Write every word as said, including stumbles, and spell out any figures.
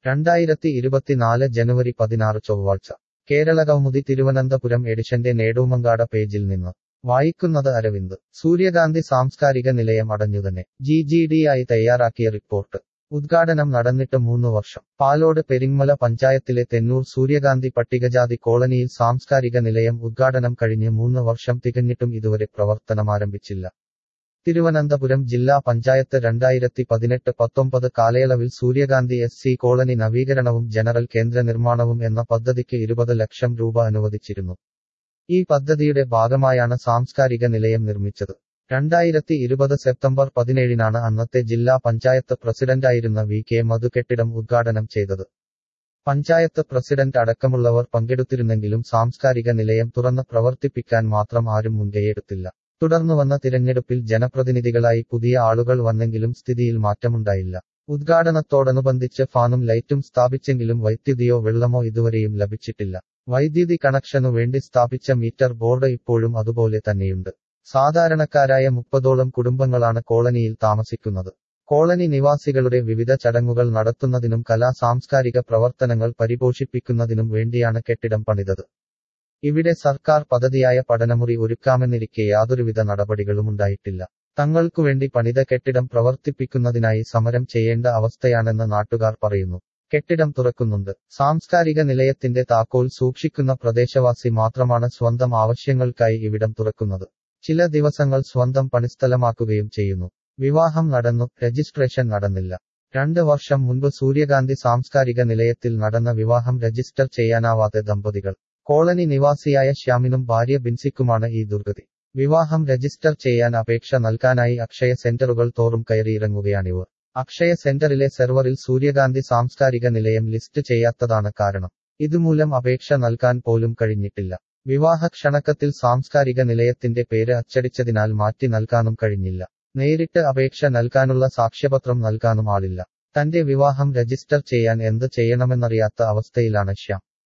രണ്ടായിരത്തി ഇരുപത്തിനാല് ജനുവരി പതിനാറ് ചൊവ്വാഴ്ച കേരളകൗമുദി തിരുവനന്തപുരം എഡിഷന്റെ നേടൂമങ്കാട പേജിൽ നിന്ന് വായിക്കുന്നത് അരവിന്ദ്. സൂര്യകാന്തി സാംസ്കാരിക നിലയം അടഞ്ഞുതന്നെ. ജി ജി ഡി ആയി തയ്യാറാക്കിയ റിപ്പോർട്ട്. ഉദ്ഘാടനം നടന്നിട്ട് മൂന്നു വർഷം. പാലോട് പെരിങ്ങമല പഞ്ചായത്തിലെ തെന്നൂർ സൂര്യകാന്തി പട്ടികജാതി കോളനിയിൽ സാംസ്കാരിക നിലയം ഉദ്ഘാടനം കഴിഞ്ഞ് മൂന്ന് വർഷം തികഞ്ഞിട്ടും ഇതുവരെ പ്രവർത്തനമാരംഭിച്ചില്ല. തിരുവനന്തപുരം ജില്ലാ പഞ്ചായത്ത് രണ്ടായിരത്തി പതിനെട്ട് പത്തൊമ്പത് കാലയളവിൽ സൂര്യകാന്തി എസ് സി കോളനി നവീകരണവും ജനറൽ കേന്ദ്ര നിർമ്മാണവും എന്ന പദ്ധതിക്ക് ഇരുപത് ലക്ഷം രൂപ അനുവദിച്ചിരുന്നു. ഈ പദ്ധതിയുടെ ഭാഗമായാണ് സാംസ്കാരിക നിലയം നിർമ്മിച്ചത്. രണ്ടായിരത്തി ഇരുപത് സെപ്റ്റംബർ പതിനേഴിനാണ് അന്നത്തെ ജില്ലാ പഞ്ചായത്ത് പ്രസിഡന്റായിരുന്ന വി കെ മധു കെട്ടിടം ഉദ്ഘാടനം ചെയ്തത്. പഞ്ചായത്ത് പ്രസിഡന്റ് അടക്കമുള്ളവർ പങ്കെടുത്തിരുന്നെങ്കിലും സാംസ്കാരിക നിലയം തുറന്ന് പ്രവർത്തിപ്പിക്കാൻ മാത്രം ആരും മുൻകൈയെടുത്തില്ല. തുടർന്നുവന്ന തിരഞ്ഞെടുപ്പിൽ ജനപ്രതിനിധികളായി പുതിയ ആളുകൾ വന്നെങ്കിലും സ്ഥിതിയിൽ മാറ്റമുണ്ടായില്ല. ഉദ്ഘാടനത്തോടനുബന്ധിച്ച് ഫാനും ലൈറ്റും സ്ഥാപിച്ചെങ്കിലും വൈദ്യുതിയോ വെള്ളമോ ഇതുവരെയും ലഭിച്ചിട്ടില്ല. വൈദ്യുതി കണക്ഷനു വേണ്ടി സ്ഥാപിച്ച മീറ്റർ ബോർഡ് ഇപ്പോഴും അതുപോലെ തന്നെയുണ്ട്. സാധാരണക്കാരായ മുപ്പതോളം കുടുംബങ്ങളാണ് കോളനിയിൽ താമസിക്കുന്നത്. കോളനി നിവാസികളുടെ വിവിധ ചടങ്ങുകൾ നടത്തുന്നതിനും കലാ സാംസ്കാരിക പ്രവർത്തനങ്ങൾ പരിപോഷിപ്പിക്കുന്നതിനും വേണ്ടിയാണ് കെട്ടിടം പണിതത്. ഇവിടെ സർക്കാർ പദ്ധതിയായ പഠനമുറി ഒരുക്കാമെന്നിരിക്കെ യാതൊരുവിധ നടപടികളുമുണ്ടായിട്ടില്ല. തങ്ങൾക്കുവേണ്ടി പണിത കെട്ടിടം പ്രവർത്തിപ്പിക്കുന്നതിനായി സമരം ചെയ്യേണ്ട അവസ്ഥയാണെന്ന് നാട്ടുകാർ പറയുന്നു. കെട്ടിടം തുറക്കുന്നുണ്ട്. സാംസ്കാരിക നിലയത്തിന്റെ താക്കോൽ സൂക്ഷിക്കുന്ന പ്രദേശവാസി മാത്രമാണ് സ്വന്തം ആവശ്യങ്ങൾക്കായി ഇവിടം തുറക്കുന്നത്. ചില ദിവസങ്ങൾ സ്വന്തം പണിസ്ഥലമാക്കുകയും ചെയ്യുന്നു. വിവാഹം നടന്നു, രജിസ്ട്രേഷൻ നടന്നില്ല. രണ്ട് വർഷം മുൻപ് സൂര്യകാന്തി സാംസ്കാരിക നിലയത്തിൽ നടന്ന വിവാഹം രജിസ്റ്റർ ചെയ്യാനാവാതെ ദമ്പതികൾ. കോളനി നിവാസിയായ ശ്യാമിനും ഭാര്യ ബിൻസിക്കുമാണ് ഈ ദുർഗതി. വിവാഹം രജിസ്റ്റർ ചെയ്യാൻ അപേക്ഷ നൽകാനായി അക്ഷയ സെന്ററുകൾ തോറും കയറിയിറങ്ങുകയാണിവർ. അക്ഷയ സെന്ററിലെ സെർവറിൽ സൂര്യകാന്തി സാംസ്കാരിക നിലയം ലിസ്റ്റ് ചെയ്യാത്തതാണ് കാരണം. ഇതുമൂലം അപേക്ഷ നൽകാൻ പോലും കഴിഞ്ഞിട്ടില്ല. വിവാഹ ക്ഷണക്കത്തിൽ സാംസ്കാരിക നിലയത്തിന്റെ പേര് അച്ചടിച്ചതിനാൽ മാറ്റി നൽകാനും കഴിഞ്ഞില്ല. നേരിട്ട് അപേക്ഷ നൽകാനുള്ള സാക്ഷ്യപത്രം നൽകാനും ആളില്ല. തന്റെ വിവാഹം രജിസ്റ്റർ ചെയ്യാൻ എന്ത് ചെയ്യണമെന്നറിയാത്ത അവസ്ഥയിലാണ് ശ്യാം.